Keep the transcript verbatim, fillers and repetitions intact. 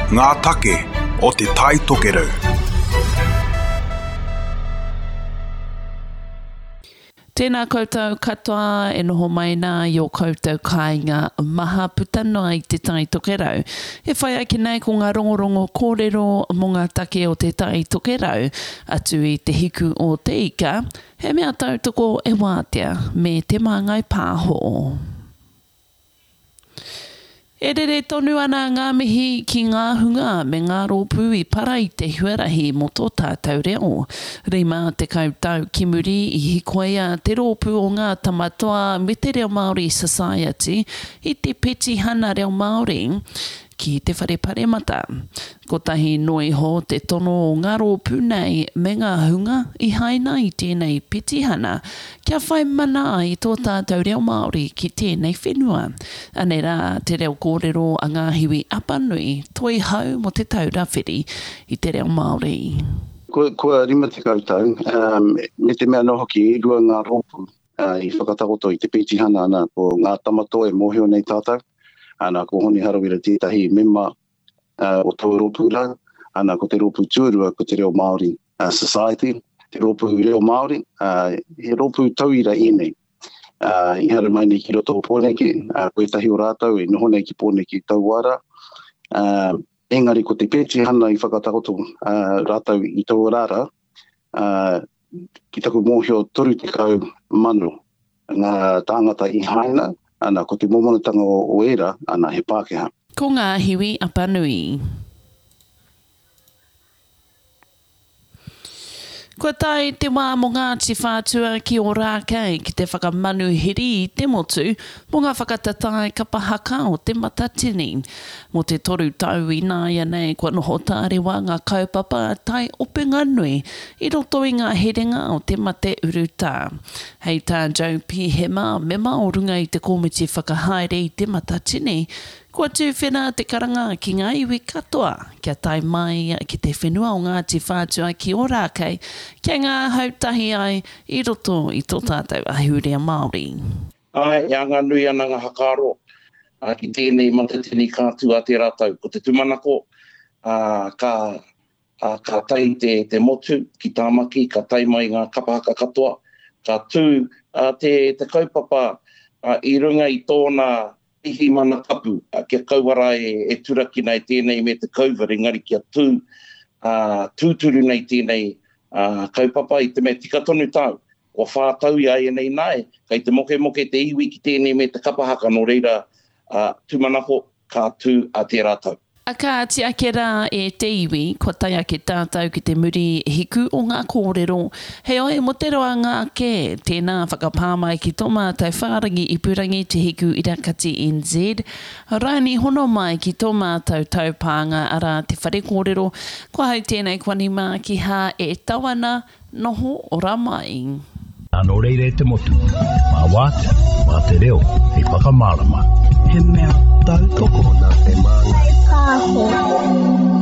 ngā take o te tai tokerau. Tēnā koutou katoa e noho mai nā i o koutou kāinga maha putano ai te tai tokerau. E whai ake nei ko ngā rongorongo kōrero mō ngā take o te tai tokerau atu i te hiku o te ika, he mea tautoko e wātea me te māngai pāho. E rere tonu ana ngā mihi ki ngā hunga me ngā rōpū i para i te huarahi mo tō tātou reo. Rima te kautau ki muri i hikoia te rōpū o ngā tamatoa me te Reo Māori Society i te peti hana Reo Māori ki te wharepare mata. Ko tahi noi ho te tono o ngā rōpū nei me ngā hunga i haina i tēnei peti hana kia whai mana i tō tātou Reo Māori ki tēnei whenua. Anera te reo kōrero a ngā hiwi apanui toi hau mo te taurawhiri i te Reo Māori. Ko, ko rima te kautau, um, me te mea noho ki i rua ngā rōpū uh, i whakatakoto i te peti hana ana ko ngā tamatoa e mōhio nei tātou. Ana ko honi harawira tētahi mema uh, o tau rōpū rau, ana ko te rōpū tuarua ko te Reo Māori uh, Society, te rōpū Reo Māori, uh, he rōpū tauira i nei. Uh, I hara mai nei ki roto o pōneke, uh, koe tahi o rātau e noho nei ki pōneke tauara. Uh, engari ko te pēti hana i whakatakoto uh, rātau i tauarara, uh, ki taku mōhio toru te kau manu, ngā tāngata i haina, ana ko te momonatanga o, o era, ana he Pākehā. Ko ngā hiwi apanui. Kua tai te wā mo ngā ti whātua ki o rākei ki te whakamanu hiri i te motu mo ngā whakatatai kapahaka o te matatini. Mo te toru tau i nāia nei kua noho tāre wā ngā kaupapa tai openga nui i roto i ngā herenga o te mate uruta. Hei tā Joe P. Hema me maorunga i te komiti whakahaere i te matatini. Kua tū whena te karanga ki ngā iwi katoa, kia tai mai ki te whenua o ngā ti whātua ki o rākei, kia ngā hautahi ai i roto i tō tātou ahurea Māori. Ai, ia ngā nui ana ngā hakaro, uh, ki tēnei matatini kātua te rātau. Ko te tumanako, uh, ka, uh, ka tai te, te motu ki tāmaki, ka tai mai ngā kapahaka katoa, ka tū uh, te, te kaupapa uh, i runga i tōna ihi mana kapu, uh, kia kauara e, e turaki nei tēnei me te kauwara, engari kia tū, uh, tūturu nei tēnei uh, kaupapa i te me tika tonu tau. O whātau ia e nei nai, kei te moke moke te iwi ki tēnei me te kapahaka no reira uh, tumanako ka tū a te rātau. A ka ti ake rā e te iwi, kua tai ake tātou ki te muri hiku o ngā kōrero. He oe mo te roa ngā ke, tēnā whakapāmai ki tō mātou whārangi i purangi te hiku i Rakati N Z. Rani hono mai ki tō mātou taupānga ara te whare kōrero. Kua hau tēnei kua ni mā ki hā e tawana noho o ramai. Ano reire te motu, mā wāte, mā te reo, hei whakamārama. He mea tautoko na te māngai pāho.